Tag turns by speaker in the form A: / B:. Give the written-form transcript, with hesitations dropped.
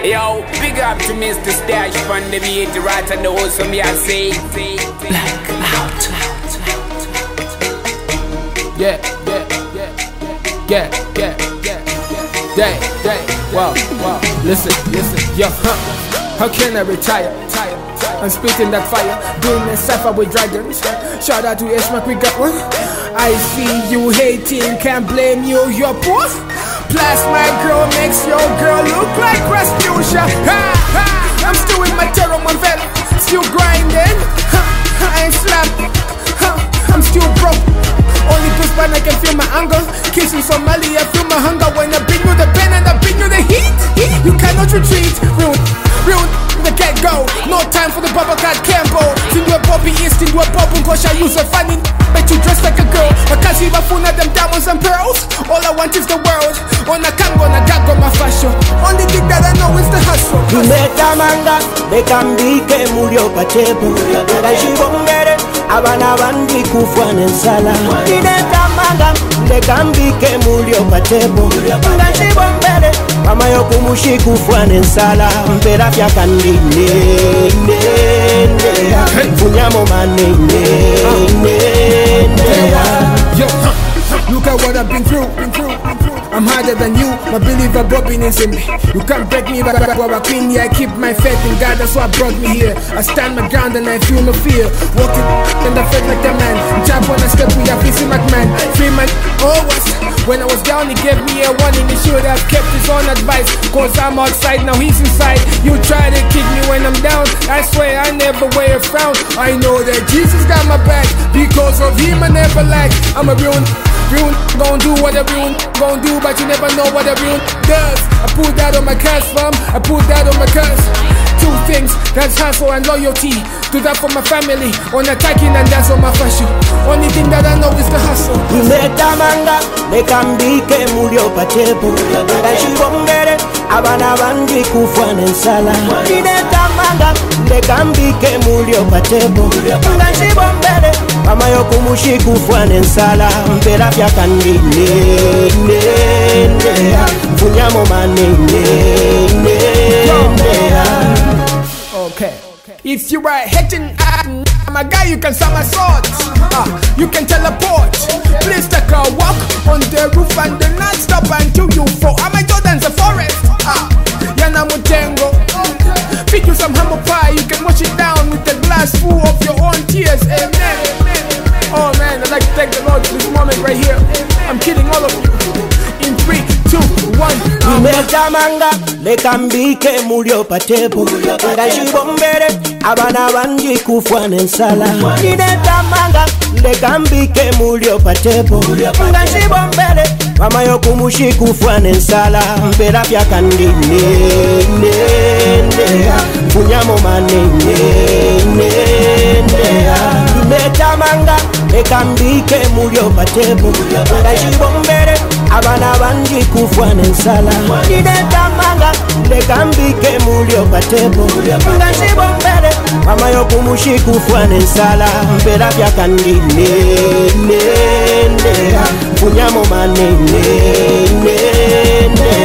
A: Yo, big up to Mr. Stash from the beat, right and the host of me, I say.
B: Black out.
C: Yeah. Wow. Listen, yo, How can I retire? I'm spitting that fire, doing a cypher with dragons. Shout out to Ishmael, we got one. I see you hating, can't blame you, you're poor. Plus my girl makes your girl look like Rasputia. I'm still in my terror, one vet, still grinding. I ain't slapped, I'm still broke. Only push button I can feel my anger. Kissing Somali, I feel my hunger. When I bring you the pen and I bring you the heat. You cannot retreat. Real, the get-go. No time for the bubble cat Campo. Sindu a Bobby East, into a Bob Cause I use a funny. Bet you dress like a girl. I can't see my phone at them diamonds and pearls. All I want is the world. On a kango, on a gago, my fashion. Only thing that I know is the hustle.
D: Manga, they can be Kemurio Pacheco. Abana bandi kufa nensala Ineta manga Lekambi ke mulio patebo Nganshi bombele Mama yoku mushi kufa nensala Mpera fya kandi Funyamo mane
C: Look at what I've been through. I'm harder than you, my believer bobbing is in me. You can't break me, but I queen, yeah, I keep my faith in God, that's what brought me here. I stand my ground and I feel no fear. Walking and I felt like a man. Jump on a step, we have busy McMahon. Free man, when I was down, he gave me a warning. He should have kept his own advice. Cause I'm outside, now he's inside. You try to kick me when I'm down. I swear I never wear a frown. I know that Jesus got my back. Because of him I never lack. I'm a real gon' do what a real gon' do, but you never know what a real does. I put that on my curse, fam. I put that on my curse. Two things, that's hustle and loyalty. Do that for my family, on attacking and that's on my fashion. Only thing that I know is the hustle.
D: Meta manga, lekambi ke mulio pachepo. Nganshi bombele, abana bandi kufa nensala. Ineta manga, lekambi ke mulio pachepo. Nganshi bombele, mama yoku mushi kufa nensala. Mpera fya kandi Funyamo mane
C: Okay. If you are hitting my guy, you can sell my swords. You can teleport. Please take a walk on the roof and then not stop until you fall. My Jordan's a forest. Yana Mutengo. Feed you some humble pie. You can wash it down with a glass full of your own tears. Amen. Oh man, I'd like to thank the Lord for this moment right here. I'm kidding all of you. In 3, 2, 1.
D: Meta manga, lekambi ke mulio pachepo. Nganshi bombele, abana bandi kufa nensala. Ineta manga, lekambi ke mulio pachepo. Nganshi bombele, mama yoku mushi kufa nensala. Mpera fya kandi Funyamo mane Meta manga, lekambi ke mulio pachepo. Nganshi bombele, abana bandi kufa nensala. Ineta manga, lekambi ke mulio pachepo. Nganshi bombele, mama yoku mushi kufa nensala. Mpera fya kandi Funyamo mane